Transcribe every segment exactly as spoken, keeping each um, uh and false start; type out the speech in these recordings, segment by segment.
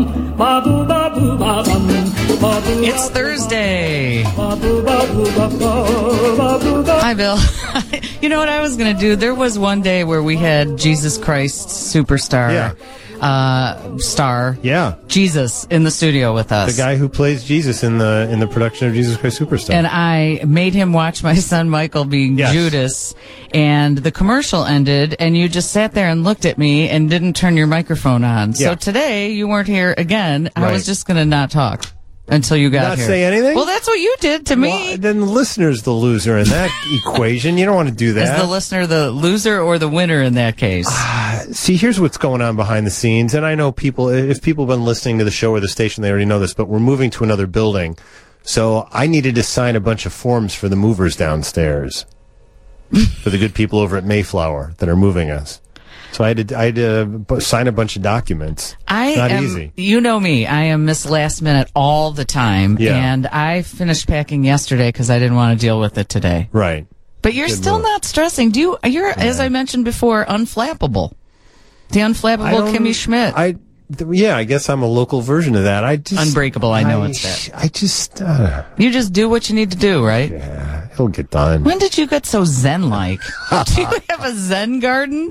It's Thursday. Hi, Bill. You know what I was going to do? There was one day where we had Jesus Christ Superstar. Yeah. Uh, star, yeah, Jesus in the studio with us. The guy who plays Jesus in the in the production of Jesus Christ Superstar. And I made him watch my son Michael being yes. Judas, and the commercial ended, and you just sat there and looked at me and didn't turn your microphone on. Yeah. So today you weren't here again. Right. I was just going to not talk until you got not here. Not say anything? Well, that's what you did to me. Well, then the listener's the loser in that equation. You don't want to do that. Is the listener the loser or the winner in that case? Uh, see, here's what's going on behind the scenes. And I know people, if people have been listening to the show or the station, they already know this, but we're moving to another building. So I needed to sign a bunch of forms for the movers downstairs. For the good people over at Mayflower that are moving us. So I had to, I had to sign a bunch of documents. I Not am, easy. You know me. I am Miss Last Minute all the time. Yeah. And I finished packing yesterday because I didn't want to deal with it today. Right. But you're Good still move. not stressing. Do you? You're, Yeah. as I mentioned before, unflappable. The unflappable Kimmy Schmidt. I, th- yeah, I guess I'm a local version of that. I just Unbreakable. I know I, it's that. I just, uh, You just do what you need to do, right? yeah, it'll get done. When did you get so zen-like? Do you have a zen garden?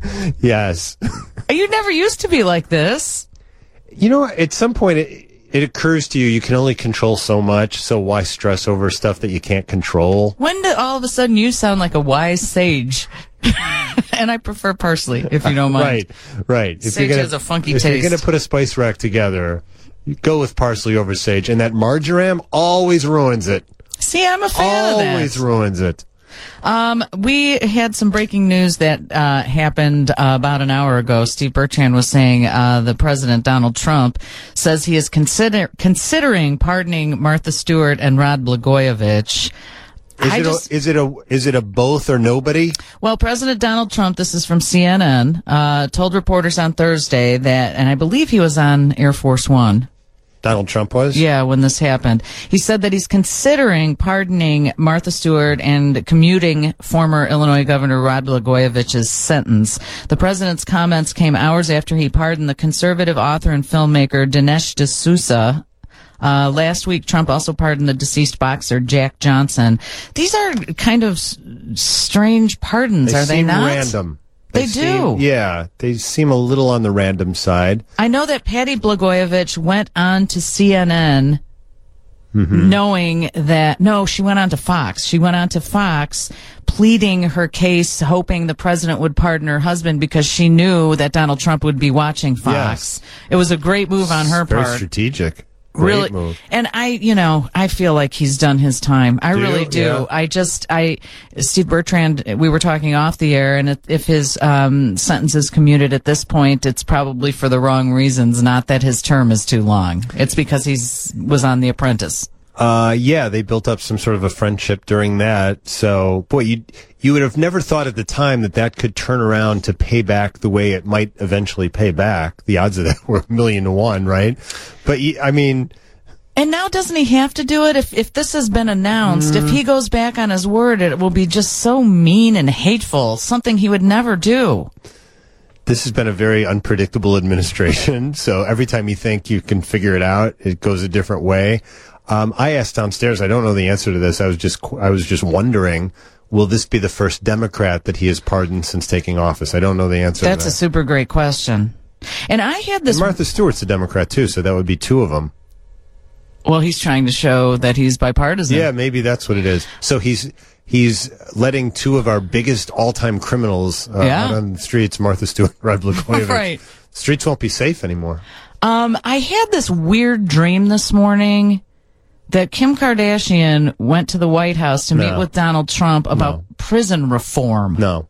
Yes. You never used to be like this. You know, at some point it, it occurs to you you can only control so much, so why stress over stuff that you can't control? When did all of a sudden you sound like a wise sage? And I prefer parsley, if you don't mind. Right, right. If Sage you're gonna, has a funky if taste. you're going to put a spice rack together, you go with parsley over sage, and that marjoram always ruins it. See, I'm a fan Always of that. ruins it. Um, we had some breaking news that uh, happened uh, about an hour ago. Steve Bertrand was saying uh, the president, Donald Trump, says he is consider- considering pardoning Martha Stewart and Rod Blagojevich. Is I it, just, a, is it a is it a both or nobody? well, President Donald Trump, this is from C N N, uh, told reporters on Thursday that, and I believe he was on Air Force One. Donald Trump was? Yeah, when this happened. He said that he's considering pardoning Martha Stewart and commuting former Illinois Governor Rod Blagojevich's sentence. The president's comments came hours after he pardoned the conservative author and filmmaker Dinesh D'Souza. Uh, last week, Trump also pardoned the deceased boxer Jack Johnson. These are kind of s- strange pardons, They are they seem not? random. They, seem, do. Yeah, they seem a little on the random side. I know that Patty Blagojevich went on to C N N Mm-hmm. knowing that, no, she went on to Fox. She went on to Fox pleading her case, hoping the president would pardon her husband because she knew that Donald Trump would be watching Fox. Yes. It was a great move on her Very part. strategic. Great Really, move. and I, you know, I feel like he's done his time. I Do really you? do. Yeah. I just, I, Steve Bertrand, we were talking off the air, and if, if his um, sentence is commuted at this point, it's probably for the wrong reasons. Not that his term is too long. It's because he's was on The Apprentice. Uh, yeah, they built up some sort of a friendship during that. So, boy, you you would have never thought at the time that that could turn around to pay back the way it might eventually pay back. The odds of that were a million to one, right? But, you- I mean... And now doesn't he have to do it? If if this has been announced, Mm. if he goes back on his word, it will be just so mean and hateful, something he would never do. This has been a very unpredictable administration, so every time you think you can figure it out, it goes a different way. Um, I asked downstairs, I don't know the answer to this, I was just I was just wondering, will this be the first Democrat that he has pardoned since taking office? I don't know the answer That's to a that. super great question. And I had this... And Martha Stewart's a Democrat, too, so that would be two of them. Well, he's trying to show that he's bipartisan. Yeah, maybe that's what it is. So he's he's letting two of our biggest all-time criminals uh, Yeah. out on the streets, Martha Stewart and Rod Blagojevich. Right. Streets won't be safe anymore. Um, I had this weird dream this morning that Kim Kardashian went to the White House to meet No. with Donald Trump about No. prison reform. No.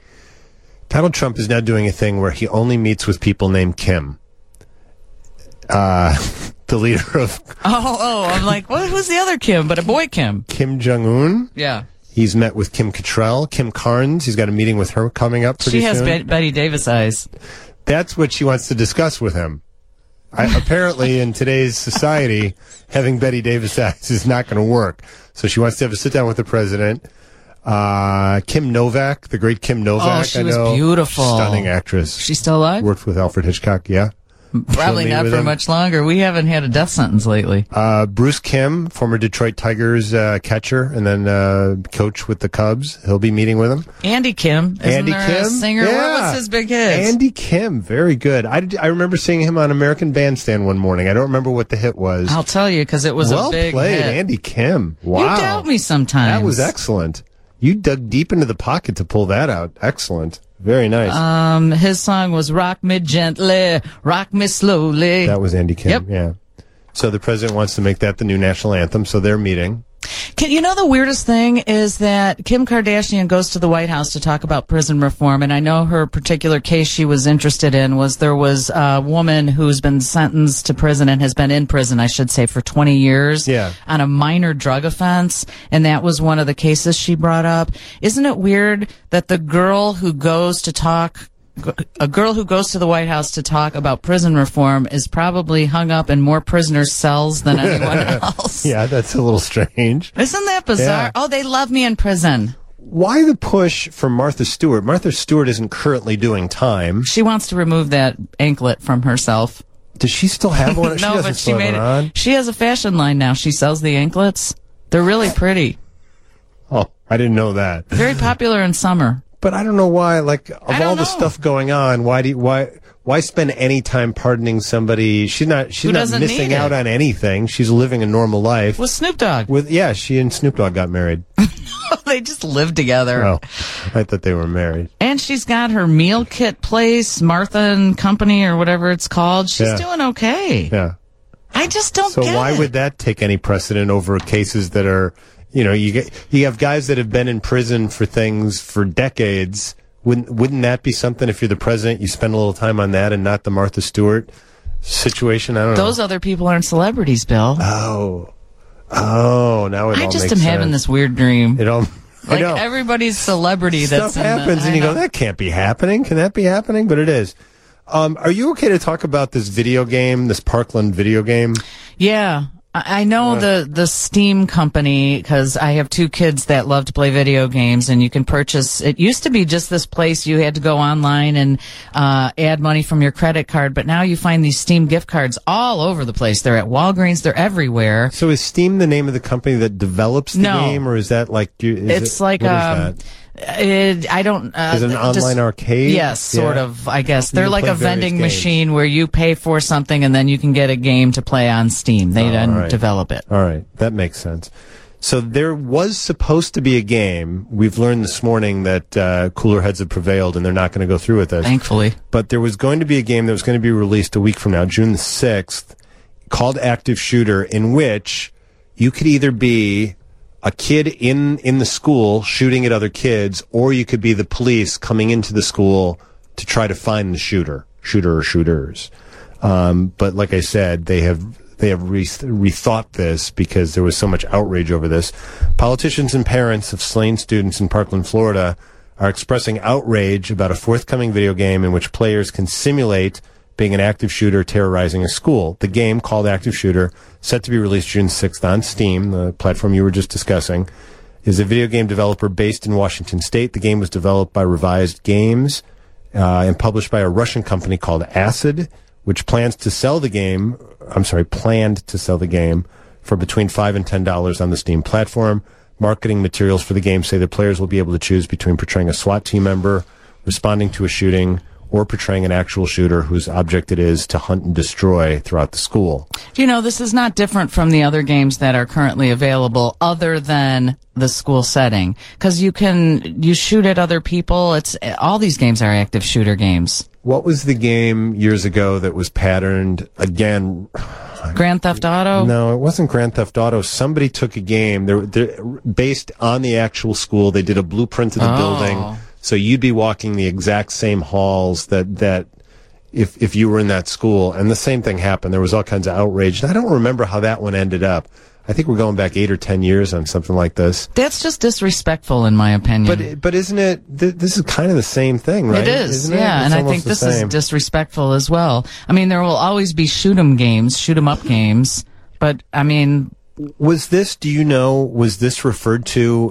Donald Trump is now doing a thing where he only meets with people named Kim. Uh, the leader of Oh, oh, I'm like, what? Who's the other Kim? But a boy Kim. Kim Jong-un. Yeah. He's met with Kim Cattrall, Kim Carnes. He's got a meeting with her coming up pretty She has soon. Be- Betty Davis eyes. That's what she wants to discuss with him. I, apparently, in today's society, having Betty Davis eyes is not going to work. So she wants to have a sit down with the president. Uh, Kim Novak, the great Kim Novak. Oh, she I was know, beautiful. stunning actress. She's still alive? Worked with Alfred Hitchcock. Yeah, Probably not for him. much longer. We haven't had a death sentence lately. Uh, Bruce Kim, former Detroit Tigers uh, catcher and then uh, coach with the Cubs. He'll be meeting with him. Andy Kim. Isn't Andy there Kim? A singer? Yeah. What was his big hit? Andy Kim. Very good. I, I remember seeing him on American Bandstand one morning. I don't remember what the hit was. I'll tell you because it was well a big played, hit. Andy Kim. Wow. You doubt me sometimes. That was excellent. You dug deep into the pocket to pull that out. Excellent. Very nice. Um, his song was "Rock Me Gently, Rock Me Slowly." That was Andy Kim. Yep. Yeah. So the president wants to make that the new national anthem. So they're meeting. Can, you know, the weirdest thing is that Kim Kardashian goes to the White House to talk about prison reform, and I know her particular case she was interested in was there was a woman who's been sentenced to prison and has been in prison, I should say, for twenty years yeah. on a minor drug offense, and that was one of the cases she brought up. Isn't it weird that the girl who goes to talk A girl who goes to the White House to talk about prison reform is probably hung up in more prisoners' cells than anyone else? Yeah, that's a little strange. Isn't that bizarre? Yeah. Oh, they love me in prison. Why the push for Martha Stewart? Martha Stewart isn't currently doing time. She wants to remove that anklet from herself. Does she still have one? no, she doesn't but she still made have it. one on. She has a fashion line now. She sells the anklets. They're really pretty. Oh, I didn't know that. Very popular in summer. But I don't know why, like, of all know. the stuff going on, why do you, why why spend any time pardoning somebody? She's not she's Who not doesn't missing need out it. on anything. She's living a normal life. With Snoop Dogg. With yeah, she and Snoop Dogg got married. They just live together. Oh, I thought they were married. And she's got her meal kit place, Martha and Company or whatever it's called. She's Yeah. doing okay. Yeah. I just don't So get why it. would that take any precedent over cases that are, you know, you get you have guys that have been in prison for things for decades. Wouldn't wouldn't that be something if you're the president, you spend a little time on that and not the Martha Stewart situation? I don't know. Those other people aren't celebrities, Bill. Oh. Oh, now it I all just makes am sense. having this weird dream. It all I Like know. everybody's celebrity Stuff that's in the- happens I and you know. go, that can't be happening. Can that be happening? But it is. Um, are you okay to talk about this video game, this Parkland video game? Yeah. I I know the, the Steam company because I have two kids that love to play video games, and you can purchase. It used to be just this place you had to go online and uh, add money from your credit card, but now you find these Steam gift cards all over the place. They're at Walgreens. They're everywhere. So is Steam the name of the company that develops the No. game, or is that like? You, is It's it, like what is um, that? It, I don't. Uh, Is it an just- online arcade? Yes, sort Yeah. of. I guess You they're can like play a various vending games. machine where you pay for something and then you can get a game to play on Steam. They Oh, then all right. develop it. All right, that makes sense. So there was supposed to be a game. We've learned this morning that uh, cooler heads have prevailed, and they're not going to go through with this. Thankfully. But there was going to be a game that was going to be released a week from now, June the sixth, called Active Shooter, in which you could either be a kid in, in the school shooting at other kids, or you could be the police coming into the school to try to find the shooter, shooter or shooters. Um, but like I said, they have they have re- rethought this because there was so much outrage over this. Politicians and parents of slain students in Parkland, Florida, are expressing outrage about a forthcoming video game in which players can simulate being an active shooter terrorizing a school. The game, called Active Shooter, set to be released June sixth on Steam, the platform you were just discussing, is a video game developer based in Washington State. The game was developed by Revised Games uh, and published by a Russian company called Acid, which plans to sell the game, I'm sorry, planned to sell the game for between five and ten dollars on the Steam platform. Marketing materials for the game say that players will be able to choose between portraying a SWAT team member, responding to a shooting, or portraying an actual shooter whose object it is to hunt and destroy throughout the school. You know, this is not different from the other games that are currently available other than the school setting. Because you can, you shoot at other people. It's, all these games are active shooter games. What was the game years ago that was patterned, again... Grand Theft Auto? No, it wasn't Grand Theft Auto. Somebody took a game, they're, they're based on the actual school. They did a blueprint of the Oh. building. So you'd be walking the exact same halls that, that if if you were in that school. And the same thing happened. There was all kinds of outrage. And I don't remember how that one ended up. I think we're going back eight or ten years on something like this. That's just disrespectful, in my opinion. But but isn't it? Th- this is kind of the same thing, right? It is, Isn't it? yeah, It's and I almost think the this same. is disrespectful as well. I mean, there will always be shoot 'em games, shoot 'em up games, but I mean, Was this? Do you know? Was this referred to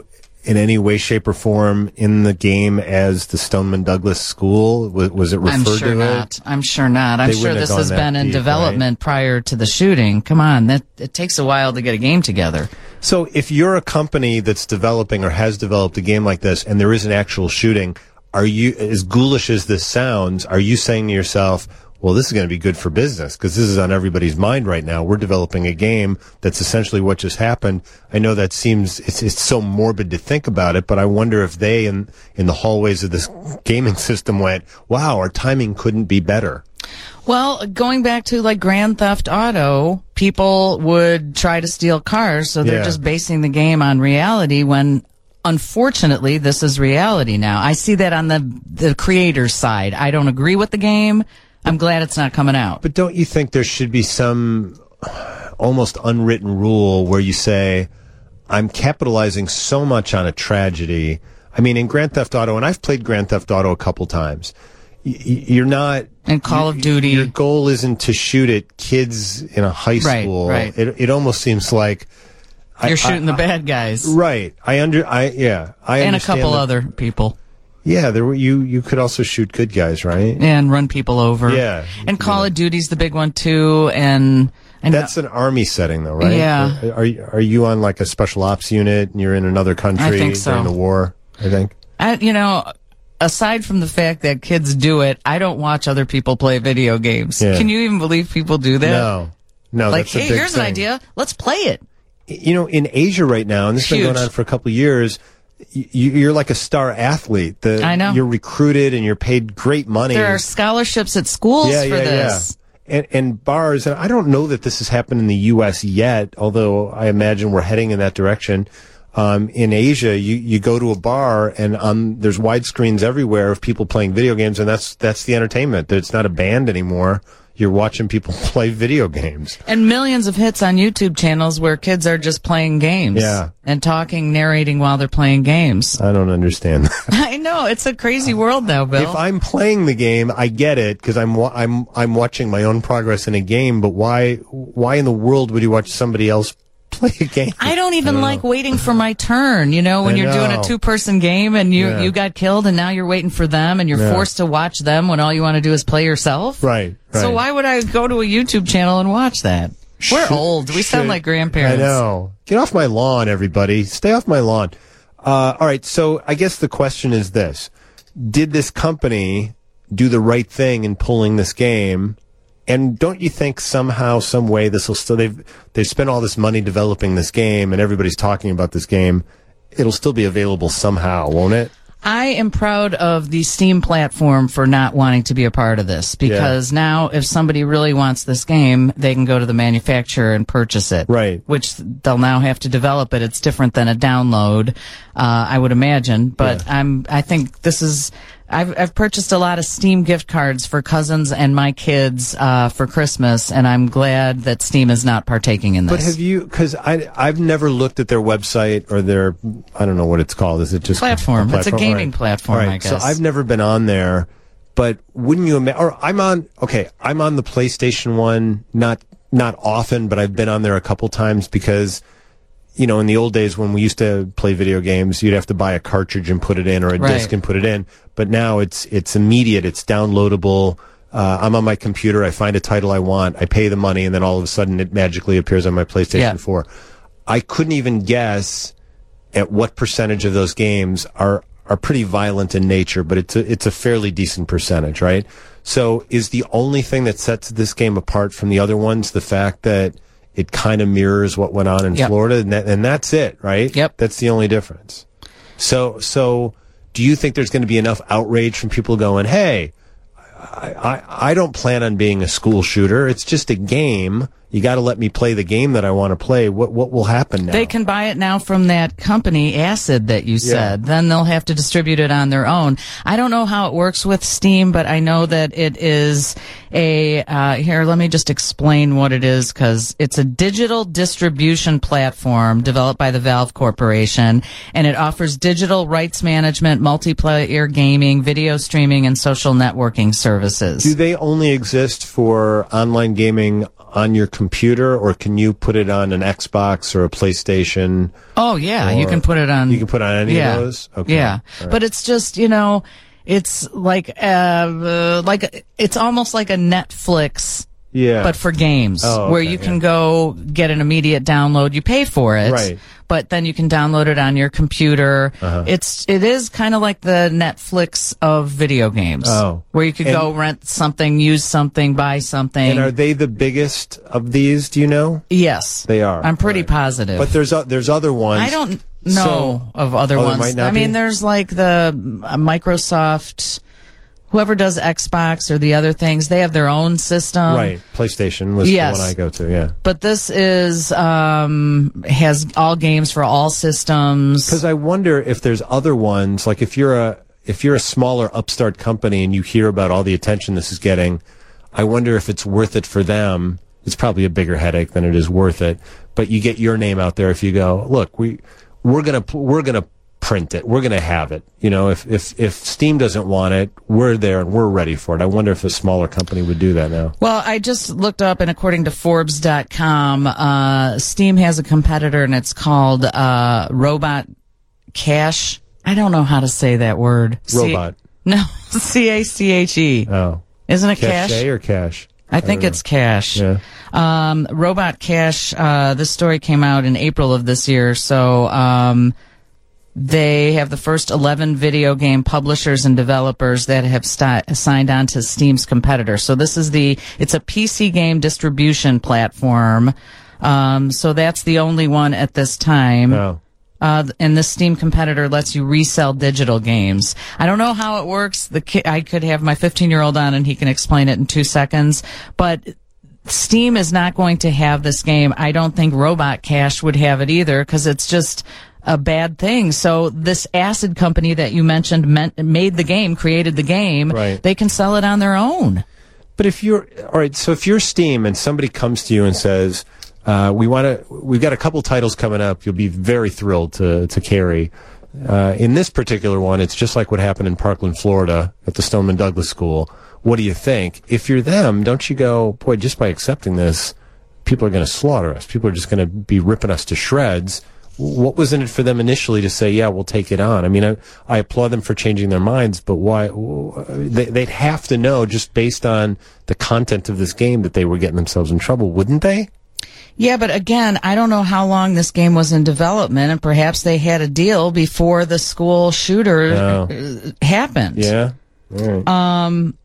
in any way, shape, or form in the game as the Stoneman Douglas School? Was, was it referred I'm sure to not. it? I'm sure not. I'm They sure wouldn't have this has gone that been in deep, development prior to the shooting. Come on, that it takes a while to get a game together. So if you're a company that's developing or has developed a game like this and there is an actual shooting, are you, as ghoulish as this sounds, are you saying to yourself, well, this is going to be good for business because this is on everybody's mind right now. We're developing a game that's essentially what just happened. I know that seems, it's, it's so morbid to think about it, but I wonder if they in, in the hallways of this gaming system went, wow, our timing couldn't be better. Well, going back to like Grand Theft Auto, people would try to steal cars, so they're Yeah. just basing the game on reality when unfortunately this is reality now. I see that on the the creator's side. I don't agree with the game. I'm glad it's not coming out. But don't you think there should be some almost unwritten rule where you say, I'm capitalizing so much on a tragedy. I mean, in Grand Theft Auto, and I've played Grand Theft Auto a couple times, y- y- you're not... And Call of Duty. Your goal isn't to shoot at kids in a high Right, school. right. It, it almost seems like... I- You're shooting I- the bad guys. Right. I under... I Yeah. I And a understand couple that- other people. Yeah, there were, you, you could also shoot good guys, right? And run people over. Yeah. And Call of Duty's the big one too. And, and That's an army setting, though, right? Yeah. Are, are you- are you on like a special ops unit and you're in another country I think so. during the war? I think. I, you know, aside from the fact that kids do it, I don't watch other people play video games. Yeah. Can you even believe people do that? No, no. Like, that's a hey, big here's an thing. idea. Let's play it. You know, in Asia right now, and this has been Huge. going on for a couple of years. y- You're like a star athlete. The, I know. You're recruited and you're paid great money. There are scholarships at schools yeah, for yeah, this. yeah. And, and bars, and I don't know that this has happened in the U S yet, although I imagine we're heading in that direction. Um, in Asia, you, you go to a bar and um, there's widescreens everywhere of people playing video games, and that's that's the entertainment. It's not a band anymore. You're watching people play video games. And millions of hits on YouTube channels where kids are just playing games. Yeah. And talking, narrating while they're playing games. I don't understand that. I know. It's a crazy world now, Bill. If I'm playing the game, I get it because I'm wa- I'm I'm watching my own progress in a game. But why why in the world would you watch somebody else play a game? I don't even I don't like know. waiting for my turn. You know, when I you're doing know. a two-person game and you, Yeah. you got killed and now you're waiting for them and you're Yeah. forced to watch them when all you want to do is play yourself. Right, right. So why would I go to a YouTube channel and watch that? We're Should- old. We sound should- like grandparents. I know. Get off my lawn, everybody. Stay off my lawn. Uh, all right. So I guess the question is this: did this company do the right thing in pulling this game? And don't you think somehow, some way, this will still they've they've spent all this money developing this game, and everybody's talking about this game. It'll still be available somehow, won't it? I am proud of the Steam platform for not wanting to be a part of this because now if somebody really wants this game, they can go to the manufacturer and purchase it. Right. Which they'll now have to develop it. It's different than a download, uh, I would imagine. But Yeah. I'm, I think this is, I've, I've purchased a lot of Steam gift cards for cousins and my kids, uh, for Christmas, and I'm glad that Steam is not partaking in this. But have you? Because I I've never looked at their website or their I don't know what it's called. Is it just Platform. It's a gaming Right. platform, Right. I guess. So I've never been on there, but wouldn't you imagine? Or I'm on. Okay, I'm on the PlayStation one. Not not often, but I've been on there a couple times because, you know, in the old days when we used to play video games, you'd have to buy a cartridge and put it in, or a Right. disc and put it in. But now it's it's immediate. It's downloadable. Uh, I'm on my computer. I find a title I want. I pay the money, and then all of a sudden, it magically appears on my PlayStation Yeah. four. I couldn't even guess at what percentage of those games are are pretty violent in nature, but it's a, it's a fairly decent percentage, right? So, is the only thing that sets this game apart from the other ones the fact that it kind of mirrors what went on in Yep. Florida, and, that, and that's it, right? Yep. That's the only difference. So, so do you think there's going to be enough outrage from people going, hey, I, I, I don't plan on being a school shooter. It's just a game. You got to let me play the game that I want to play. What what will happen now? They can buy it now from that company, Acid, that you said. Then they'll have to distribute it on their own. I don't know how it works with Steam, but I know that it is a, uh, here, let me just explain what it is, because it's a digital distribution platform developed by the Valve Corporation, and it offers digital rights management, multiplayer gaming, video streaming, and social networking services. Do they only exist for online gaming on your computer, or can you put it on an Xbox or a PlayStation? Oh yeah, you Or- can put it on. You can put it on any yeah. of those? Okay. Yeah, All right. but it's just, you know, it's like uh, uh, like it's almost like a Netflix, Yeah. but for games, Oh, where okay, you can yeah. go get an immediate download. You pay for it, Right. but then you can download it on your computer. Uh-huh. It's it is kind of like the Netflix of video games, Oh. where you could And- go rent something, use something, buy something. And are they the biggest of these, do you know? yes, They are. I'm pretty Right. positive. But there's o- there's other ones. I don't know So- of other Oh, there ones. might not I mean, be? there's like the uh, Microsoft, whoever does Xbox or the other things, they have their own system. Right. PlayStation was Yes. the one I go to, yeah. But this is, um, has all games for all systems. Because I wonder if there's other ones, like if you're a if you're a smaller upstart company and you hear about all the attention this is getting, I wonder if it's worth it for them. It's probably a bigger headache than it is worth it. But you get your name out there if you go, look, we we're gonna we're gonna print it, we're gonna have it. You know, if if if Steam doesn't want it, we're there and we're ready for it. I wonder if a smaller company would do that now. Well, I just looked up, and according to Forbes dot com, uh, Steam has a competitor, and it's called uh, Robot Cache. I don't know how to say that word. Robot. C- no, C A C H E. Oh, Isn't it Cache Cache? or Cache? I think don't it's Cache. Yeah. Um, Robot Cache, uh, this story came out in April of this year, so um, they have the first eleven video game publishers and developers that have st- signed on to Steam's competitor. So this is the, it's a P C game distribution platform. Um, so that's the only one at this time. Oh. Uh, and this Steam competitor lets you resell digital games. I don't know how it works. The ki- I could have my fifteen-year-old on and he can explain it in two seconds. But Steam is not going to have this game. I don't think Robot Cache would have it either, because it's just a bad thing. So this Acid company that you mentioned meant, made the game, created the game. Right. They can sell it on their own. But if you're all right, so if you're Steam and somebody comes to you and says, uh, "We want to, we've got a couple titles coming up," you'll be very thrilled to to carry. Uh, in this particular one, it's just like what happened in Parkland, Florida, at the Stoneman Douglas School. What do you think? If you're them, don't you go, boy, just by accepting this, people are going to slaughter us. People are just going to be ripping us to shreds. What was in it for them initially to say, yeah, we'll take it on? I mean, I, I applaud them for changing their minds, but why? They, they'd have to know, just based on the content of this game, that they were getting themselves in trouble, wouldn't they? Yeah, but again, I don't know how long this game was in development, and perhaps they had a deal before the school shooter Oh. uh, happened. Yeah. All right. Um,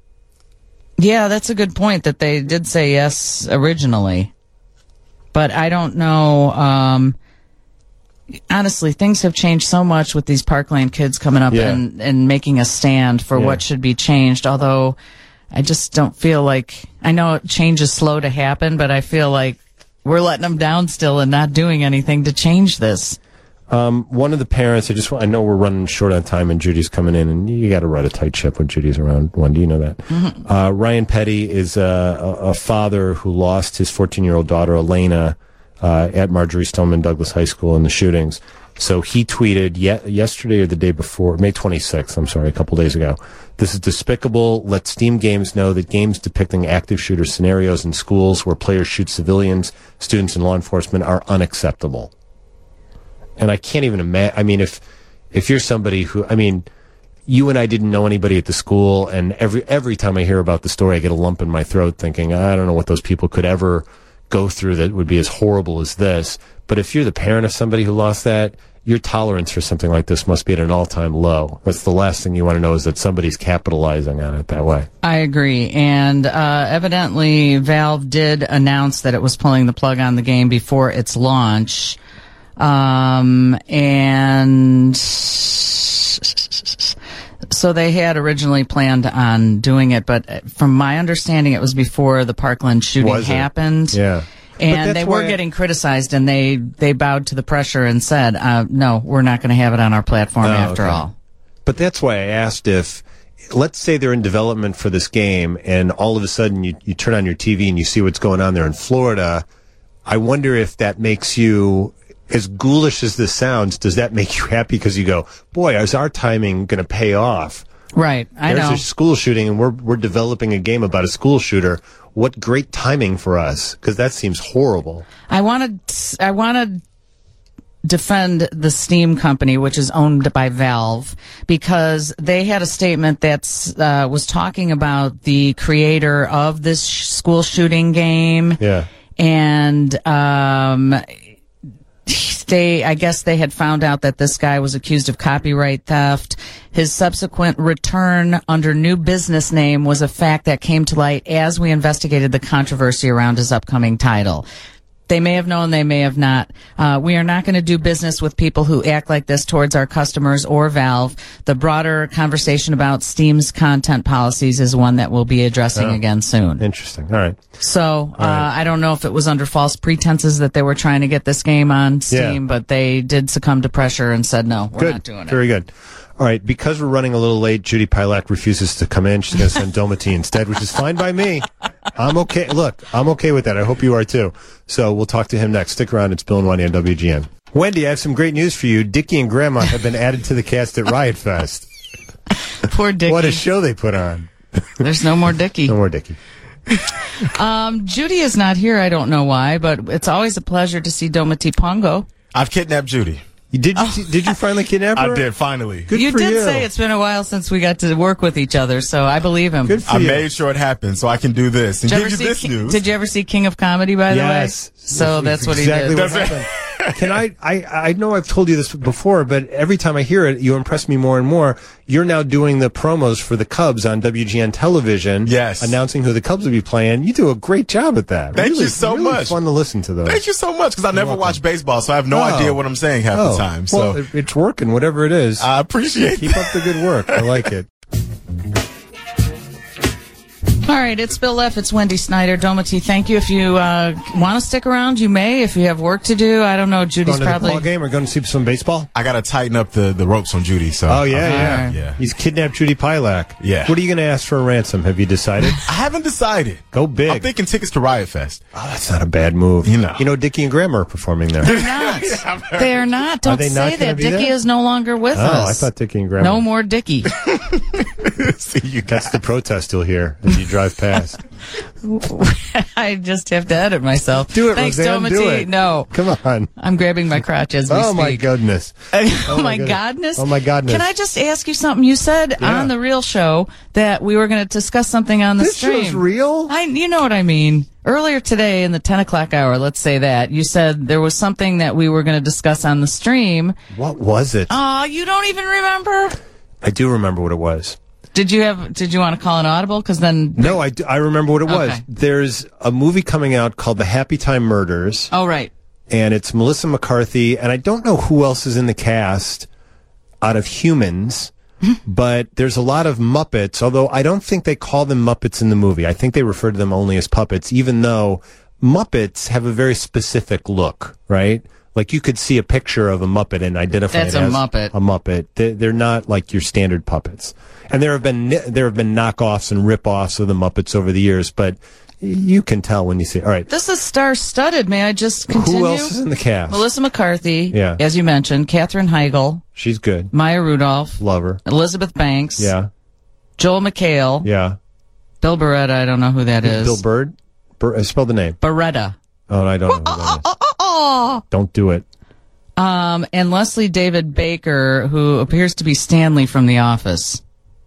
yeah, that's a good point that they did say yes originally. But I don't know. Um, honestly, things have changed so much with these Parkland kids coming up Yeah. and, and making a stand for Yeah. what should be changed, although I just don't feel like, I know change is slow to happen, but I feel like we're letting them down still and not doing anything to change this. Um, one of the parents, I just want, I know we're running short on time and Judy's coming in, and you got to run a tight ship when Judy's around. One, do you know that? Mm-hmm. Uh, Ryan Petty is a, a, a father who lost his fourteen-year-old daughter, Elena, uh, at Marjorie Stoneman Douglas High School in the shootings. So he tweeted ye- yesterday or the day before, May twenty-sixth, I'm sorry, a couple days ago. "This is despicable. Let Steam Games know that games depicting active shooter scenarios in schools where players shoot civilians, students, and law enforcement are unacceptable." And I can't even imagine, I mean, if, if you're somebody who, I mean, you and I didn't know anybody at the school, and every, every time I hear about the story, I get a lump in my throat thinking, I don't know what those people could ever go through that would be as horrible as this. But if you're the parent of somebody who lost that, your tolerance for something like this must be at an all-time low. That's the last thing you want to know, is that somebody's capitalizing on it that way. I agree. And uh, evidently, Valve did announce that it was pulling the plug on the game before its launch. Um, and so they had originally planned on doing it, but from my understanding, it was before the Parkland shooting Was it? happened. Yeah. And that's they were why I- getting criticized, and they, they bowed to the pressure and said, uh, no, we're not going to have it on our platform Oh, after okay. all. But that's why I asked if, let's say they're in development for this game, and all of a sudden you, you turn on your T V and you see what's going on there in Florida. I wonder if that makes you, as ghoulish as this sounds, does that make you happy because you go, boy, is our timing going to pay off? Right. I There's know. a school shooting, and we're we're developing a game about a school shooter. what great timing for us, because that seems horrible. I want to. I want to defend the Steam company, which is owned by Valve, because they had a statement that uh, was talking about the creator of this sh- school shooting game. Yeah. And um, they, I guess they had found out that this guy was accused of copyright theft. His subsequent return under new business name was a fact that came to light as we investigated the controversy around his upcoming title. They may have known, they may have not. Uh, we are not going to do business with people who act like this towards our customers or Valve. The broader conversation about Steam's content policies is one that we'll be addressing oh, again soon. Interesting. All right. So, uh, right. I don't know if it was under false pretenses that they were trying to get this game on Steam, yeah. but they did succumb to pressure and said, no, we're good. not doing it. Very good. All right, because we're running a little late, Judy Pilak refuses to come in. She's going to send Domity instead, which is fine by me. I'm okay. Look, I'm okay with that. I hope you are too. So we'll talk to him next. Stick around. It's Bill and Wendy on W G N. Wendy, I have some great news for you. Dickie and Grandma have been added to the cast at Riot Fest. Poor Dickie. What a show they put on. There's no more Dickie. No more Dickie. um, Judy is not here. I don't know why, but it's always a pleasure to see Domity Pongo. I've kidnapped Judy. Did you Oh. did you finally kidnap her? I did, finally. Good you for did you. say it's been a while since we got to work with each other, so I believe him. Good for I you. made sure it happened so I can do this and Did you, give ever you see this Ki- news. did you ever see King of Comedy, by the Yes. way? So that's what exactly he did. what happened. Can I, I, I know I've told you this before, but every time I hear it, you impress me more and more. You're now doing the promos for the Cubs on W G N television. Yes. Announcing who the Cubs will be playing. You do a great job at that. Thank really, you so really much. Fun to listen to those. Thank you so much, because I never welcome. watch baseball, so I have no Oh. idea what I'm saying half Oh. the time. So Well, it- it's working, whatever it is. I appreciate Keep up the good work. I like it. All right, it's Bill Leff. It's Wendy Snyder. Domity, thank you. If you uh, want to stick around, you may. If you have work to do, I don't know. Judy's Going to probably. the ball game or going to see some baseball? I got to tighten up the, the ropes on Judy. So Oh, yeah, uh, yeah. right. yeah. He's kidnapped Judy Pilak. Yeah. What are you going to ask for a ransom? Have you decided? I haven't decided. Go big. I'm thinking tickets to Riot Fest. Oh, that's not a bad move. You know. You know, Dickie and Grandma are performing there. They're not. They're not. Don't they not say gonna that. be Dickie there? is no longer with Oh, us. I thought Dickie and Grandma. No more Dickie. See, you That's the protest you'll hear as you drive past. I just have to edit myself. Do it, Thanks, Roseanne, Domity. do it. No. Come on. I'm grabbing my crotch as we Oh, speak. my goodness. oh, my goodness. godness. Oh, my godness. Can I just ask you something? You said Yeah. on the real show that we were going to discuss something on the This stream. show's real? I, you know what I mean. Earlier today in the ten o'clock hour, let's say that, you said there was something that we were going to discuss on the stream. What was it? Oh, you don't even remember? I do remember what it was. Did you have, did you want to call an audible? Cause then, No, I, do- I remember what it was. Okay. There's a movie coming out called The Happy Time Murders, oh, right. and it's Melissa McCarthy, and I don't know who else is in the cast out of Humans, but there's a lot of Muppets, although I don't think they call them Muppets in the movie. I think they refer to them only as puppets, even though Muppets have a very specific look, right? Like you could see a picture of a Muppet and identify That's it a as Muppet. a Muppet. They're, they're not like your standard puppets. And there have been there have been knockoffs and rip-offs of the Muppets over the years, but you can tell when you see. All right, This is star-studded. May I just continue? who else is in the cast? Melissa McCarthy, Yeah. as you mentioned, Katherine Heigl, She's good. Maya Rudolph, Love her. Elizabeth Banks, Yeah, Joel McHale, yeah. Bill Beretta, I don't know who that is. Bill Bird. Bur- uh, spell the name. Beretta. Oh, I don't know who that is. Oh, Don't do it. um, and Leslie David Baker, who appears to be Stanley from The Office.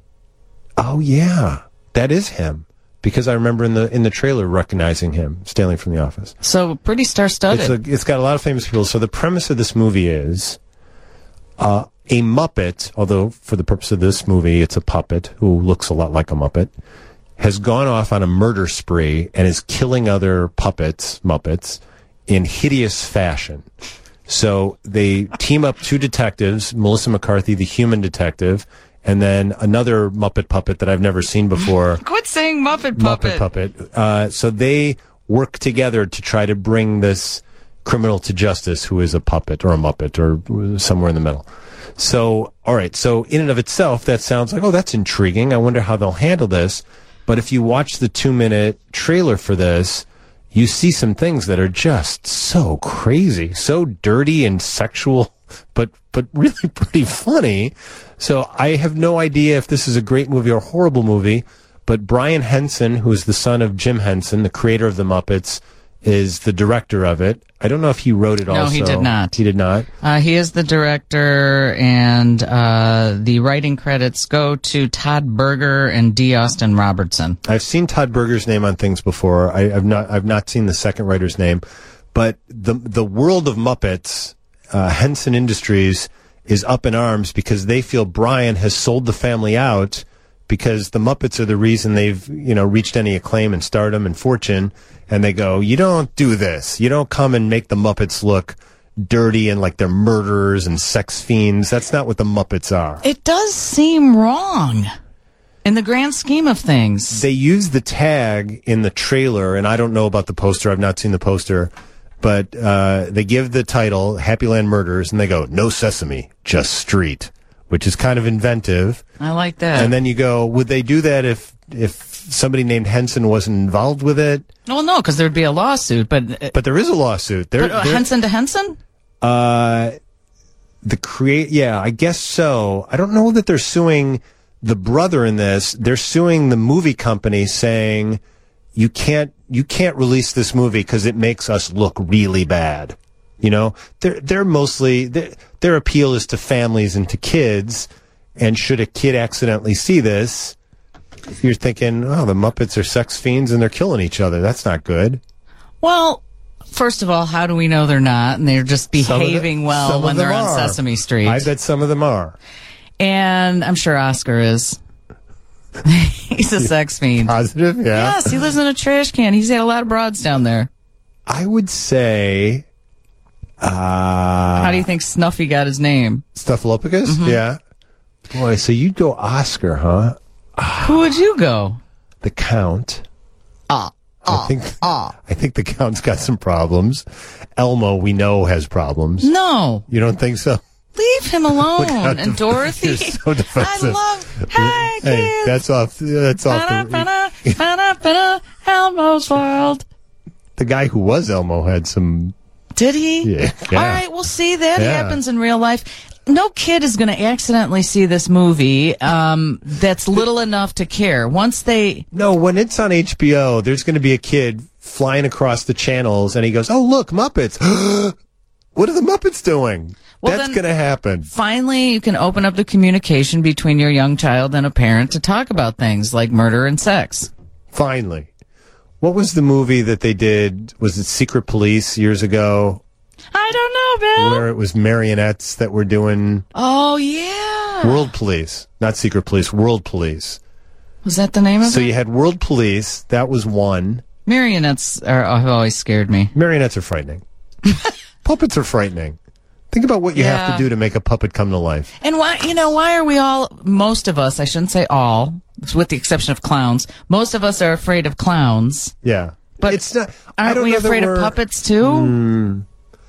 Oh yeah, that is him. Because I remember in the in the trailer recognizing him, Stanley from The Office. So pretty star-studded. It's, a, it's got a lot of famous people. So the premise of this movie is uh, a Muppet, although for the purpose of this movie, it's a puppet who looks a lot like a Muppet, has gone off on a murder spree and is killing other puppets, Muppets, in hideous fashion. So they team up two detectives, Melissa McCarthy, the human detective, and then another Muppet puppet that I've never seen before. Quit saying Muppet Puppet. Muppet puppet. Uh, so they work together to try to bring this criminal to justice who is a puppet or a Muppet or somewhere in the middle. So, all right. So in and of itself, that sounds like, oh, that's intriguing. I wonder how they'll handle this. But if you watch the two minute trailer for this, you see some things that are just so crazy, so dirty and sexual, but, but really pretty funny. So I have no idea if this is a great movie or a horrible movie, but Brian Henson, who is the son of Jim Henson, the creator of the Muppets, is the director of it. I don't know if he wrote it No, also. he did not. He did not. Uh, he is the director, and uh, the writing credits go to Todd Berger and D. Austin Robertson. I've seen Todd Berger's name on things before. I, I've not. I've not seen the second writer's name, but the the world of Muppets, uh, Henson Industries, is up in arms because they feel Brian has sold the family out because the Muppets are the reason they've you know reached any acclaim and stardom and fortune. And they go, you don't do this. You don't come and make the Muppets look dirty and like they're murderers and sex fiends. That's not what the Muppets are. It does seem wrong in the grand scheme of things. They use the tag in the trailer, and I don't know about the poster. I've not seen the poster. But uh, they give the title, Happy Land Murders, and they go, no sesame, just street, which is kind of inventive. I like that. And then you go, would they do that if if somebody named Henson wasn't involved with it? Well, no, because there'd be a lawsuit. But, uh, But there is a lawsuit. There, but uh, Henson to Henson? Uh, the create, yeah, I guess so. I don't know that they're suing the brother in this. They're suing the movie company, saying you can't you can't release this movie because it makes us look really bad. You know, they're they're mostly their their appeal is to families and to kids. And should a kid accidentally see this, if you're thinking, oh, the Muppets are sex fiends and they're killing each other, that's not good. Well, first of all, how do we know they're not? And they're just behaving the, well when they're on are. Sesame Street. I bet some of them are. And I'm sure Oscar is. He's a sex fiend. Positive, yeah. Yes, he lives in a trash can. He's had a lot of broads down there. I would say... Uh, How do you think Snuffy got his name? Snuffleupagus? Mm-hmm. Yeah. Boy, so you'd go Oscar, huh? Who would you go? The Count. Ah, uh, I think uh. I think the Count's got some problems. Elmo, we know, has problems. No. You don't think so? Leave him alone. And def- Dorothy. You're so defensive. I love. Hi, hey, kids. that's off. That's off. Ba-da, The, ba-da, ba-da, ba-da, Elmo's World. The guy who was Elmo had some. Did he? Yeah. yeah. All right, we'll see. That yeah. happens in real life. No kid is going to accidentally see this movie um, that's little enough to care. Once they... No, when it's on H B O, there's going to be a kid flying across the channels, and he goes, oh, look, Muppets. What are the Muppets doing? Well, that's going to happen. Finally, you can open up the communication between your young child and a parent to talk about things like murder and sex. Finally. What was the movie that they did? Was it Secret Police years ago? I don't know, Bill. Where it was marionettes that were doing... Oh, yeah. World Police. Not Secret Police, World Police. Was that the name of so it? So you had World Police. That was one. Marionettes are, have always scared me. Marionettes are frightening. Puppets are frightening. Think about what you yeah. have to do to make a puppet come to life. And why, you know, why are we all, most of us, I shouldn't say all, with the exception of clowns, most of us are afraid of clowns. Yeah. But it's not, aren't I don't we know afraid of puppets too? Mm,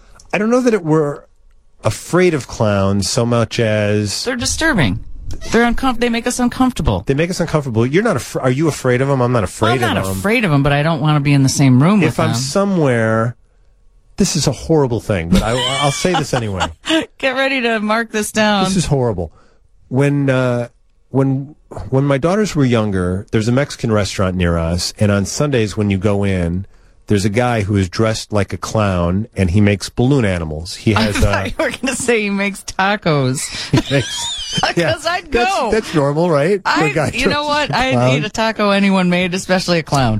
I don't know that it, we're afraid of clowns so much as... They're disturbing. They're uncom- They make us uncomfortable. They make us uncomfortable. You're not. Af- are you afraid of them? I'm not afraid well, of them. I'm not afraid of them, but I don't want to be in the same room if with them. If I'm somewhere... This is a horrible thing, but I, I'll say this anyway. Get ready to mark this down. This is horrible. When uh, when when my daughters were younger, there's a Mexican restaurant near us, and on Sundays when you go in, there's a guy who is dressed like a clown, and he makes balloon animals. He has. I thought uh, you were going to say he makes tacos. He makes, Because yeah, I'd go. That's, that's normal, right? I, The guy you know what? dresses as a I'd clown. eat a taco anyone made, especially a clown.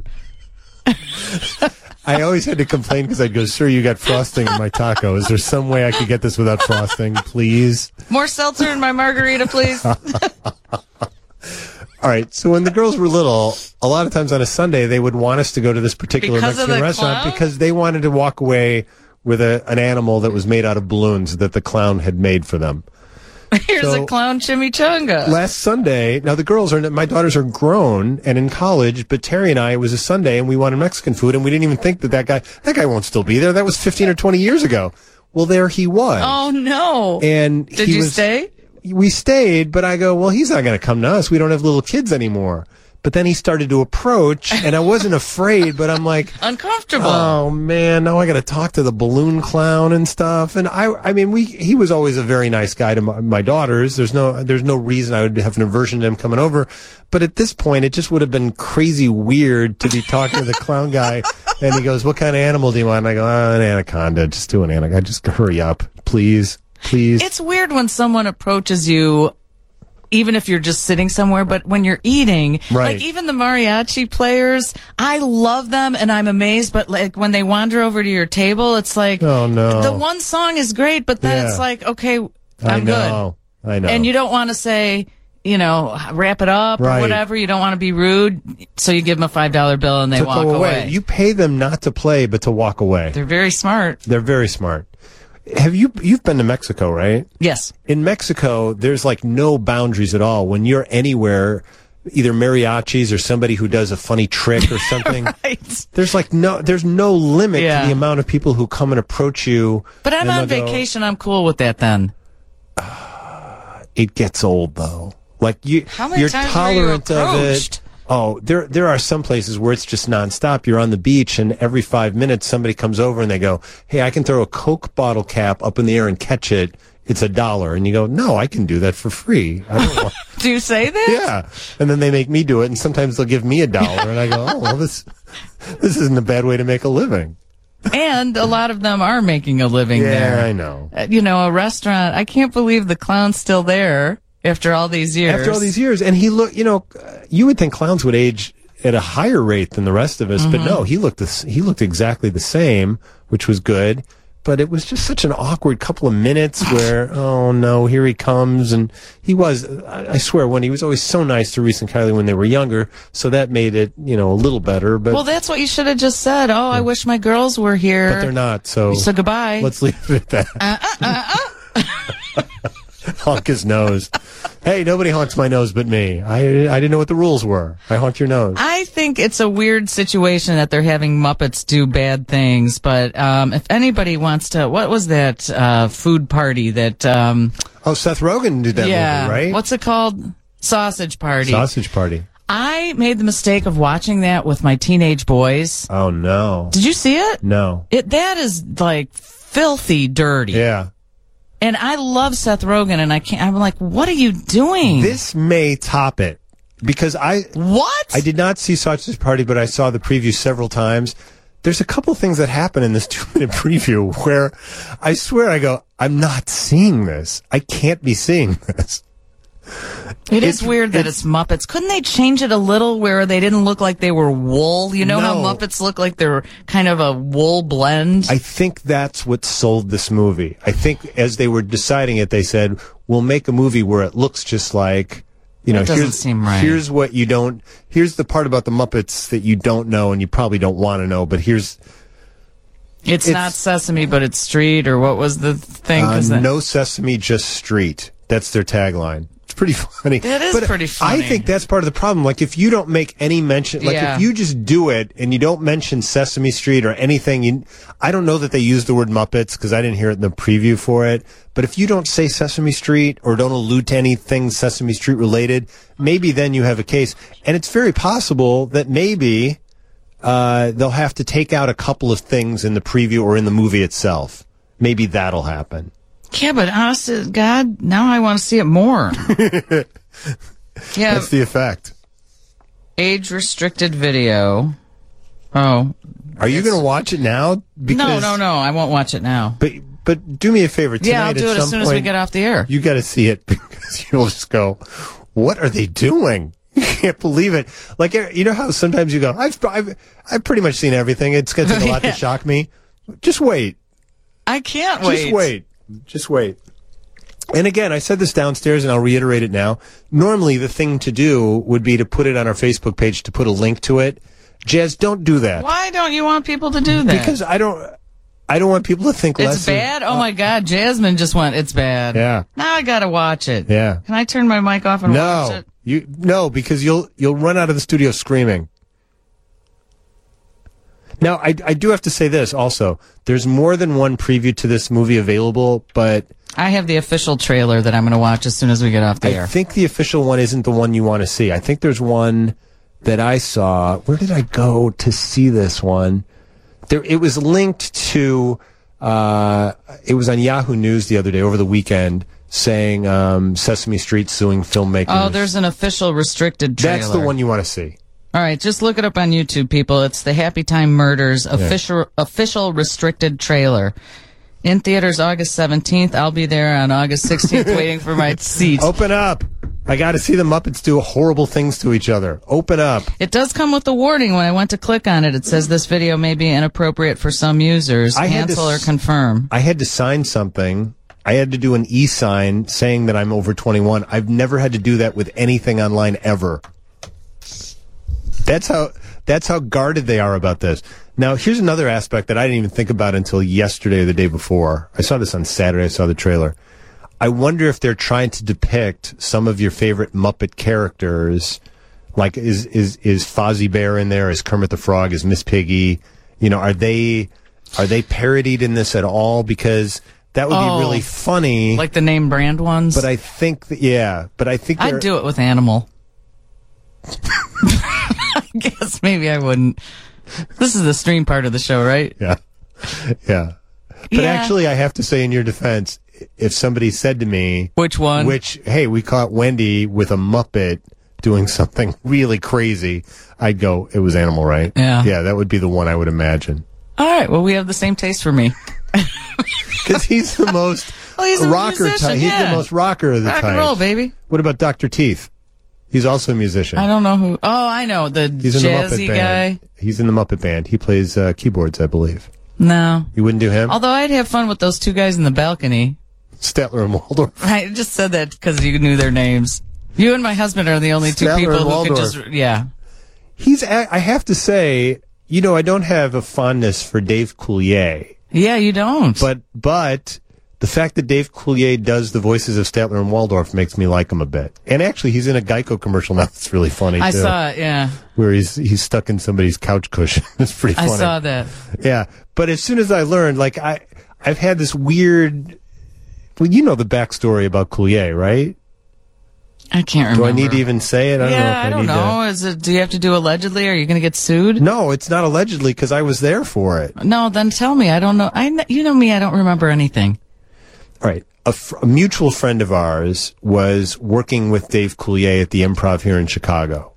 I always had to complain because I'd go, sir, you got frosting in my taco. Is there some way I could get this without frosting, please? More seltzer in my margarita, please. All right. So when the girls were little, a lot of times on a Sunday, they would want us to go to this particular Because of Mexican the restaurant clown? because they wanted to walk away with a, an animal that was made out of balloons that the clown had made for them. Here's So- a clown chimichanga. Last Sunday, now the girls are, my daughters are grown and in college, but Terry and I, it was a Sunday and we wanted Mexican food and we didn't even think that that guy, that guy won't still be there. That was fifteen or twenty years ago. Well, there he was. Oh, no. And Did he you was, stay? We stayed, but I go, well, he's not going to come to us. We don't have little kids anymore. But then he started to approach, and I wasn't afraid, but I'm like, uncomfortable. Oh man, now I got to talk to the balloon clown and stuff. And I, I mean, we he was always a very nice guy to my, my daughters. There's no, there's no reason I would have an aversion to him coming over. But at this point, it just would have been crazy weird to be talking to the clown guy. And he goes, "What kind of animal do you want?" And I go, oh, "An anaconda. Just do an anaconda. Just hurry up, please, please." It's weird when someone approaches you, even if you're just sitting somewhere, but when you're eating, Right. like even the mariachi players, I love them and I'm amazed, but like when they wander over to your table, it's like, Oh, no. the one song is great, but then Yeah. it's like, okay, I'm I good. know. I know. And you don't want to say, you know, wrap it up Right. or whatever. You don't want to be rude. So you give them a five dollar bill and they to walk go away. away. You pay them not to play, but to walk away. They're very smart. They're very smart. Have you, you've been to Mexico, right? Yes. In Mexico, there's like no boundaries at all. When you're anywhere, either mariachis or somebody who does a funny trick or something, Right. there's like no, there's no limit Yeah. to the amount of people who come and approach you. But I'm and on they'll go, vacation. I'm cool with that then. It gets old though. Like you, How many you're times were you tolerant of it. approached? Oh, there there are some places where it's just nonstop. You're on the beach, and every five minutes somebody comes over and they go, "Hey, I can throw a Coke bottle cap up in the air and catch it. It's a dollar." And you go, "No, I can do that for free. I don't want." Do you say that? Yeah, and then they make me do it, and sometimes they'll give me a dollar, and I go, "Oh, well, this this isn't a bad way to make a living." And a lot of them are making a living Yeah, there. I know. Uh, You know, a restaurant. I can't believe the clown's still there after all these years. After all these years, and he look, you know, uh, you would think clowns would age at a higher rate than the rest of us, Mm-hmm. but no, he looked this, he looked exactly the same, which was good. But it was just such an awkward couple of minutes where, oh no, here he comes, and he was. I, I swear, when he was always so nice to Reese and Kylie when they were younger, so that made it, you know, a little better. But Well, that's what you should have just said. Oh, I wish my girls were here. but they're not. So So goodbye. let's leave it at that. Uh, uh, uh, uh. Honk his nose. Hey, nobody honks my nose but me. I I didn't know what the rules were. I honked your nose. I think it's a weird situation that they're having Muppets do bad things. But um, if anybody wants to, what was that uh, food party that? Um, Oh, Seth Rogen did that yeah, movie, right? what's it called? Sausage Party. Sausage Party. I made the mistake of watching that with my teenage boys. Oh no. Did you see it? No. It that is like filthy dirty. Yeah. And I love Seth Rogen, and I can't. I'm like, what are you doing? This may top it because I what? I did not see Sausage Party, but I saw the preview several times. There's a couple things that happen in this two-minute preview where I swear I go, I'm not seeing this. I can't be seeing this. It is It's- weird that it's- it's Muppets. Couldn't they change it a little where they didn't look like they were wool? You know how No. Muppets look like they're kind of a wool blend? I think that's what sold this movie. I think as they were deciding it, they said, we'll make a movie where it looks just like, you know, That doesn't here's, seem right. here's what you don't, here's the part about the Muppets that you don't know and you probably don't want to know, but here's, it's, it's- not Sesame, but it's Street, or what was the thing? uh, 'Cause that- no Sesame, just Street. That's their tagline. It's pretty funny. That is but pretty funny. I think that's part of the problem. Like, if you don't make any mention, like, Yeah. if you just do it and you don't mention Sesame Street or anything, you, I don't know that they use the word Muppets because I didn't hear it in the preview for it. But if you don't say Sesame Street or don't allude to anything Sesame Street related, maybe then you have a case. And it's very possible that maybe uh, they'll have to take out a couple of things in the preview or in the movie itself. Maybe that'll happen. yeah, but honest to God, now I want to see it more. yeah, That's the effect. age restricted video. Oh, Are you going to watch it now? no, no, no! I won't watch it now. But but do me a favor. Tonight, Yeah, I'll do at it as some soon as we point, get off the air. You got to see it because you'll just go, "What are they doing?" You can't believe it. Like, you know how sometimes you go, "I've I've I've pretty much seen everything. It's going to take a lot Yeah. to shock me." Just wait. I can't wait. Just wait. Just wait. And again, I said this downstairs, and I'll reiterate it now. Normally, the thing to do would be to put it on our Facebook page to put a link to it. Jazz, don't do that. Why don't you want people to do that? Because I don't, I don't want people to think less. it's bad. Oh my God, Jasmine just went. It's bad. Yeah. Now I gotta watch it. Yeah. Can I turn my mic off and watch No, it? you no, because you'll you'll run out of the studio screaming. Now, I I do have to say this also. There's more than one preview to this movie available, but I have the official trailer that I'm going to watch as soon as we get off the I air. think the official one isn't the one you want to see. I think there's one that I saw. Where did I go to see this one? There, it was linked to. Uh, it was on Yahoo News the other day over the weekend, saying um, Sesame Street suing filmmakers. Oh, there's an official restricted trailer. That's the one you want to see. All right, just look it up on YouTube, people. It's the Happy Time Murders official yeah. official restricted trailer. In theaters August seventeenth. I'll be there on August sixteenth waiting for my seat. Open up. I got to see the Muppets do horrible things to each other. Open up. It does come with a warning. When I went to click on it, it says this video may be inappropriate for some users. I Cancel or confirm. I had to sign something. I had to do an e-sign saying that I'm over twenty-one. I've never had to do that with anything online ever. That's how that's how guarded they are about this. Now, here's another aspect that I didn't even think about until yesterday or the day before. I saw this on Saturday. I saw the trailer. I wonder if they're trying to depict some of your favorite Muppet characters. Like, is is is Fozzie Bear in there? Is Kermit the Frog? Is Miss Piggy? You know, are they are they parodied in this at all? Because that would oh, be really funny. Like the name brand ones? But I think, that, yeah, but I think I'd do it with Animal. I guess maybe I wouldn't. This is the stream part of the show, right? Yeah. Yeah. But yeah. actually, I have to say in your defense, if somebody said to me... Which one? Which, hey, we caught Wendy with a Muppet doing something really crazy, I'd go, it was Animal, right? Yeah. Yeah, that would be the one I would imagine. All right, well, we have the same taste for me. Because he's the most well, he's a rocker musician, type. yeah. He's the most rocker of the Rock type. and roll, baby. What about Doctor Teeth? He's also a musician. I don't know who. Oh, I know. The He's in jazzy the Muppet guy. Band. He's in the Muppet Band. He plays uh, keyboards, I believe. No. You wouldn't do him? Although I'd have fun with those two guys in the balcony. Statler and Waldorf. I just said that because you knew their names. You and my husband are the only two Statler people and who Waldorf. could just, yeah. He's, I have to say, you know, I don't have a fondness for Dave Coulier. Yeah, you don't. But, but the fact that Dave Coulier does the voices of Statler and Waldorf makes me like him a bit. And actually, he's in a Geico commercial now that's really funny, I too. saw it, yeah. Where he's, he's stuck in somebody's couch cushion. It's pretty funny. I saw that. Yeah. But as soon as I learned, like, I, I've had this weird, well, you know the backstory about Coulier, right? I can't remember. Do I need to even say it? I don't yeah, know if I, I don't need know. to. Is it? Do you have to do allegedly? Are you going to get sued? No, it's not allegedly because I was there for it. No, then tell me. I don't know. I, kn- you know me. I don't remember anything. All right. A, fr- a mutual friend of ours was working with Dave Coulier at the Improv here in Chicago.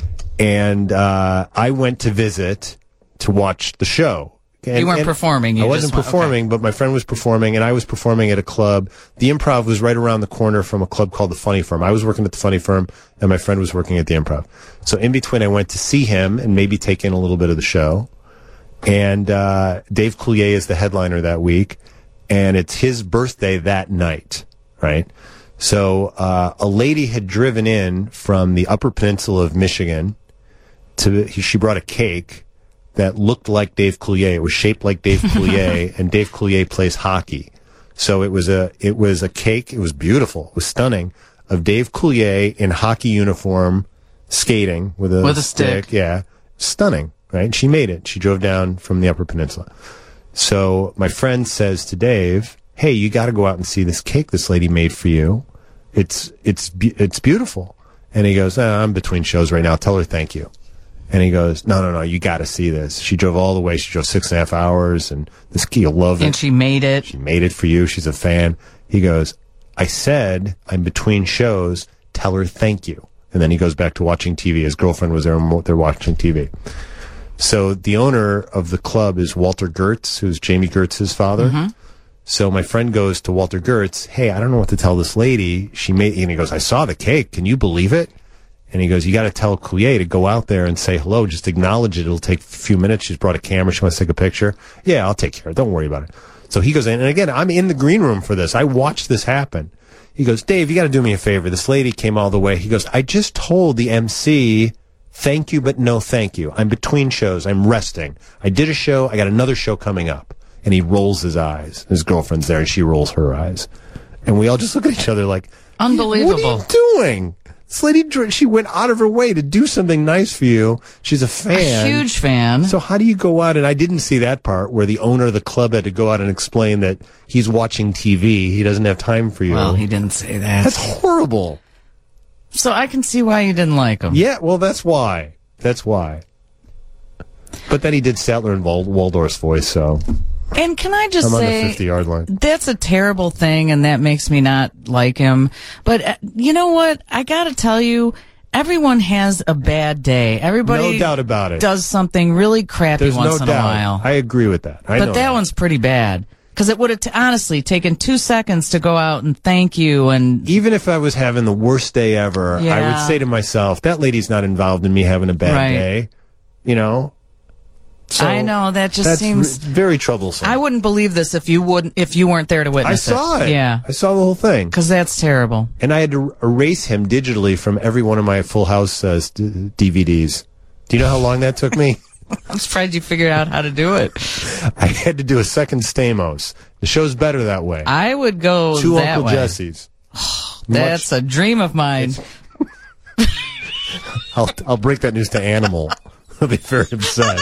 And uh, I went to visit to watch the show. And, you weren't and performing. You I wasn't just went, performing, okay. but my friend was performing, and I was performing at a club. The Improv was right around the corner from a club called the Funny Firm. I was working at the Funny Firm, and my friend was working at the Improv. So in between, I went to see him and maybe take in a little bit of the show. And uh, Dave Coulier is the headliner that week, and it's his birthday that night, right? So uh, a lady had driven in from the Upper Peninsula of Michigan. To she brought a cake that looked like Dave Coulier. It was shaped like Dave Coulier, and Dave Coulier plays hockey. So it was a it was a cake. It was beautiful. It was stunning. Of Dave Coulier in hockey uniform, skating with a with a stick. stick. Yeah, stunning. Right? She made it. She drove down from the Upper Peninsula. So my friend says to Dave, "Hey, you got to go out and see this cake this lady made for you. It's it's it's beautiful." And he goes, oh, "I'm between shows right now. Tell her thank you." And he goes, no, no, no, you got to see this. She drove all the way. She drove six and a half hours, and this kid, you'll love it. And she made it. She made it for you. She's a fan. He goes, I said, I'm between shows. Tell her thank you. And then he goes back to watching T V. His girlfriend was there, and they're watching T V. So the owner of the club is Walter Gertz, who's Jamie Gertz's father. Mm-hmm. So my friend goes to Walter Gertz, hey, I don't know what to tell this lady. She made, and he goes, I saw the cake. Can you believe it? And he goes, you got to tell Coulier to go out there and say hello. Just acknowledge it. It'll take a few minutes. She's brought a camera. She wants to take a picture. Yeah, I'll take care of it. Don't worry about it. So he goes in. And again, I'm in the green room for this. I watched this happen. He goes, Dave, you got to do me a favor. This lady came all the way. He goes, I just told the M C, thank you, but no thank you. I'm between shows. I'm resting. I did a show. I got another show coming up. And he rolls his eyes. His girlfriend's there, and she rolls her eyes. And we all just look at each other like, unbelievable. What are you doing? This lady, she went out of her way to do something nice for you. She's a fan. A huge fan. So how do you go out, and I didn't see that part where the owner of the club had to go out and explain that he's watching T V. He doesn't have time for you. Well, he didn't say that. That's horrible. So I can see why you didn't like him. Yeah, well, that's why. That's why. But then he did Statler and Wald- Waldorf's voice, so And can I just I'm on say, the fifty-yard line. That's a terrible thing, and that makes me not like him. But uh, you know what? I got to tell you, everyone has a bad day. Everybody No doubt about it. does something really crappy There's once no in doubt. a while. I agree with that. I but know that, that one's pretty bad. Because it would have t- honestly taken two seconds to go out and thank you. And Even if I was having the worst day ever, I Yeah. would say to myself, that lady's not involved in me having a bad Right. day. You know? So I know, that just that's seems- r- very troublesome. I wouldn't believe this if you wouldn't, if you weren't there to I witness saw it. Yeah. I saw the whole thing. Because that's terrible. And I had to er- erase him digitally from every one of my Full House uh, d- D V Ds. Do you know how long that took me? I'm surprised you figured out how to do it. I had to do a second Stamos. The show's better that way. I would go Two that Uncle way. Jessies. That's a dream of mine. I'll, I'll break that news to Animal. He'll be very upset.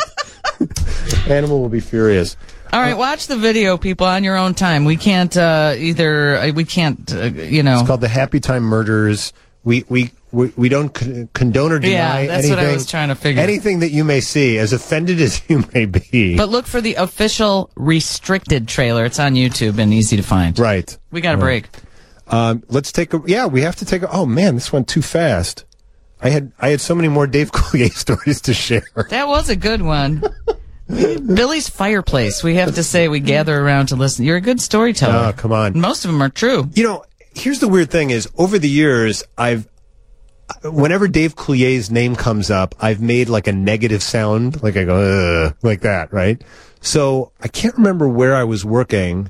Animal will be furious. All right, watch the video, people, on your own time. We can't uh, either. Uh, we can't. Uh, you know. It's called the Happy Time Murders. We we we, we don't con- condone or deny Yeah, that's anything. what I was trying to figure. Anything that you may see, as offended as you may be. But look for the official restricted trailer. It's on YouTube and easy to find. Right. We got a break. Um, let's take a. Yeah, we have to take a. Oh man, this went too fast. I had I had so many more Dave Coulier stories to share. That was a good one. Billy's Fireplace. We have to say we gather around to listen. You're a good storyteller. Oh, come on. Most of them are true. You know, here's the weird thing is, over the years, I've, whenever Dave Coulier's name comes up, I've made like a negative sound, like I go, ugh, like that, right? So I can't remember where I was working.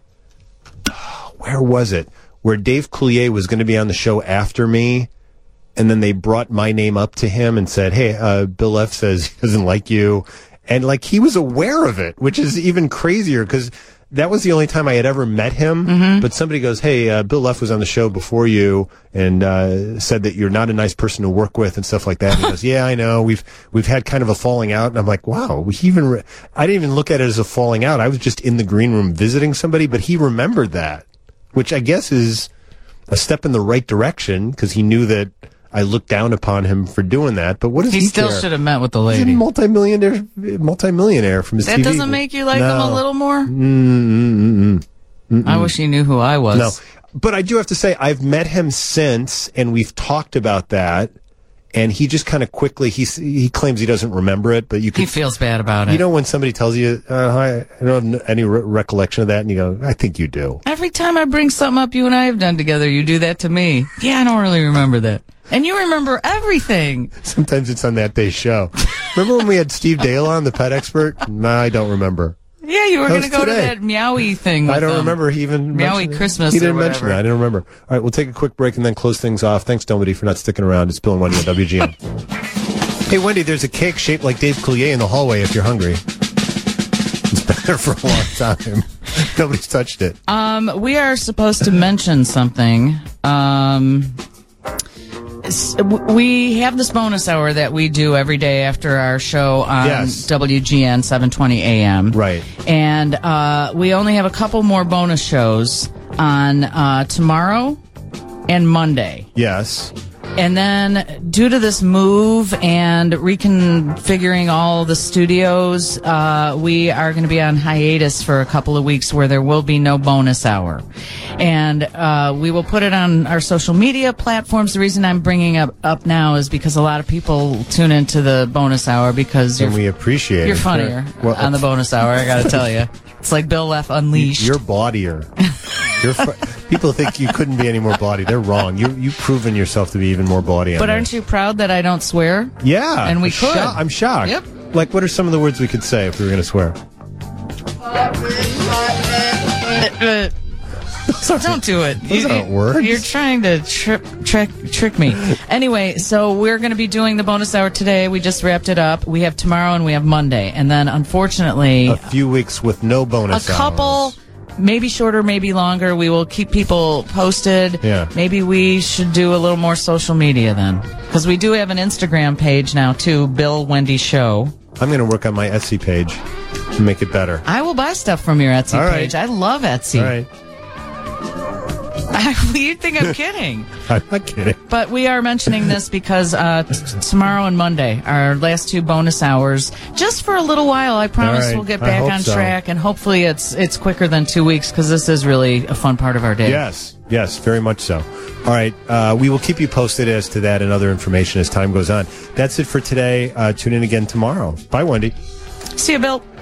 Where was it? Where Dave Coulier was going to be on the show after me, and then they brought my name up to him and said, hey, uh, Bill F. says he doesn't like you. And like, he was aware of it, which is even crazier, because that was the only time I had ever met him. Mm-hmm. But somebody goes, hey, uh, Bill F. was on the show before you and uh, said that you're not a nice person to work with and stuff like that. And he goes, yeah, I know. We've we've had kind of a falling out. And I'm like, wow, he even re- I didn't even look at it as a falling out. I was just in the green room visiting somebody, but he remembered that, which I guess is a step in the right direction, because he knew that I looked down upon him for doing that. But what does he, He still care? should have met with the He's a lady. multi-millionaire, multi-millionaire from his That T V. doesn't make you like him a No. little more? Mm-mm-mm-mm. I wish you knew who I was. No, but I do have to say I've met him since, and we've talked about that. And he just kind of quickly he he claims he doesn't remember it, but you can. He feels bad about it. You know when somebody tells you, uh, "Hi, I don't have any re- recollection of that," and you go, "I think you do." Every time I bring something up you and I have done together, you do that to me. Yeah, I don't really remember that. And you remember everything. Sometimes it's on that day's show. Remember when we had Steve Dale on, the pet expert? No, I don't remember. Yeah, you were That going to was go to today. that meowie thing with I don't them. remember he even Meowie mentioned it. Christmas He or didn't mention whatever. that. I don't remember. All right, we'll take a quick break and then close things off. Thanks, Nobody, for not sticking around. It's Bill and Wendy on W G N. Hey, Wendy, there's a cake shaped like Dave Coulier in the hallway if you're hungry. It's been there for a long time. Nobody's touched it. Um, we are supposed to mention something. Um, s- w- we have this bonus hour that we do every day after our show on Yes. W G N seven twenty A M. Right. And uh, we only have a couple more bonus shows on uh, tomorrow and Monday. Yes. And then, due to this move and reconfiguring all the studios, uh, we are going to be on hiatus for a couple of weeks where there will be no bonus hour. And uh, we will put it on our social media platforms. The reason I'm bringing up up now is because a lot of people tune into the bonus hour because you're, And we appreciate you're it. funnier Well, on the bonus hour, I got to tell you. It's like Bill Leff Unleashed. You're bawdier. You're fu- people think you couldn't be any more bawdy. They're wrong. You, you've proven yourself to be even more bawdy. But aren't you proud that I don't swear? Yeah. And we I'm could. sho- I'm shocked. Yep. Like, what are some of the words we could say if we were going to swear? Uh, Don't do it. Those aren't words. You're trying to trip, trick, trick me. Anyway, so we're going to be doing the bonus hour today. We just wrapped it up. We have tomorrow and we have Monday. And then, unfortunately, A few weeks with no a bonus couple, hours. maybe shorter, maybe longer. We will keep people posted. Yeah. Maybe we should do a little more social media then. Because we do have an Instagram page now, too, Bill Wendy Show. I'm going to work on my Etsy page and make it better. I will buy stuff from your Etsy All right. page. I love Etsy. All right. You think I'm kidding? I'm not kidding. But we are mentioning this because uh, t- tomorrow and Monday, our last two bonus hours, just for a little while. I promise All right. we'll get I back hope on so. track, and hopefully it's it's quicker than two weeks because this is really a fun part of our day. Yes, yes, very much so. All right, uh, we will keep you posted as to that and other information as time goes on. That's it for today. Uh, tune in again tomorrow. Bye, Wendy. See you, Bill.